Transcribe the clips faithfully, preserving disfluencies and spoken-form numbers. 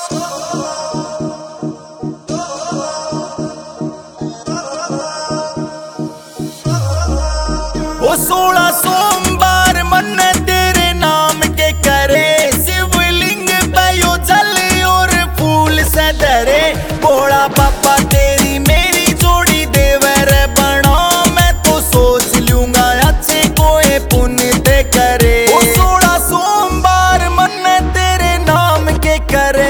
ओ सोलह सोमवार मन तेरे नाम के करे, शिवलिंग पे यो जल और फूल से धरे। भोला बाबा तेरी मेरी जोड़ी देवर बना, मैं तो सोच लूंगा अच्छे कोई पुण्य ते करे। ओ सोलह सोमवार मन तेरे नाम के करे।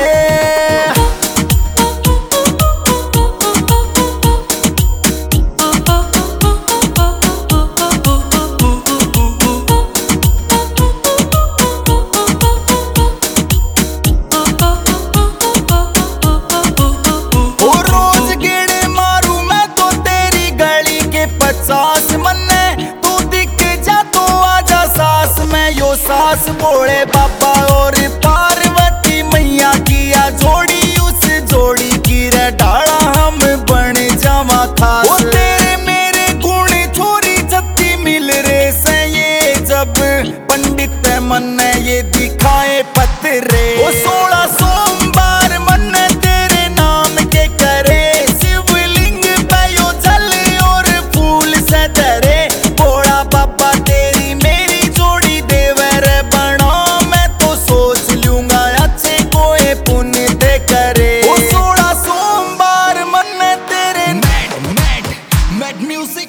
सास मन्ने तू दिख जा तो आजा सास में यो सास। भोले बाबा और पार्वती मैया किया जोड़ी, उस जोड़ी की रे डाला हम बन जावा खास। ओ तेरे मेरे गुण छोरी जत्ती मिल रे से ये, जब पंडित मन ये दिखाए पत्रे। ओ सोलह सोमवार मन तेरे नाम के करे, शिवलिंग पे यो जल और फूल से धरे। भोला बाबा तेरी मेरी जोड़ी देवर बना, मैं तो सोच लूंगा अच्छे कोई पुण्य ते करे। ओ सोलह सोमवार मन तेरे मैड मैड मैड म्यूजिक।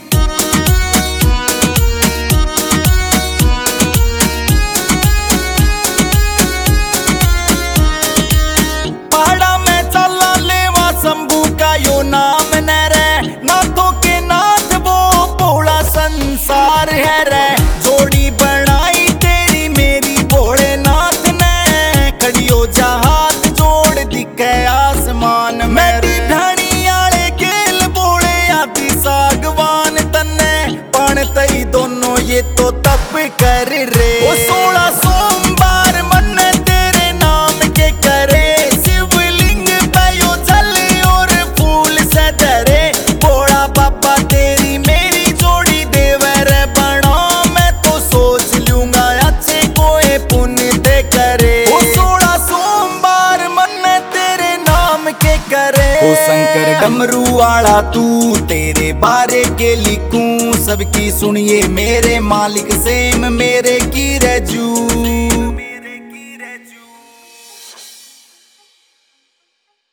पहाड़ा में चला लेवा शंभू का यो नाम न रे, नाथों के नाथ वो भोला संसार है रे। जोड़ी बनाई तेरी मेरी भोलेनाथ ने, खड़ियो जहाज जोड़ दिखे आसमान में। ढाणी आले गेल बोले आदि सागवान तन्ने, पण तई दोनों ये तो तप कर रे। ओ सोलह सोमवार मन तेरे नाम के करे, शिवलिंग पे यो जल और फूल से धरे। भोला बाबा तेरी मेरी जोड़ी देवर बना, मैं तो सोच लूंगा अच्छे कोई पुण्य ते करे। ओ सोलह सोमवार मन तेरे नाम के करे। ओ शंकर डमरू वाला तू तेरे बारे के लिखूं, सबकी सुनिए मेरे मालिक सेम मेरे की रजू।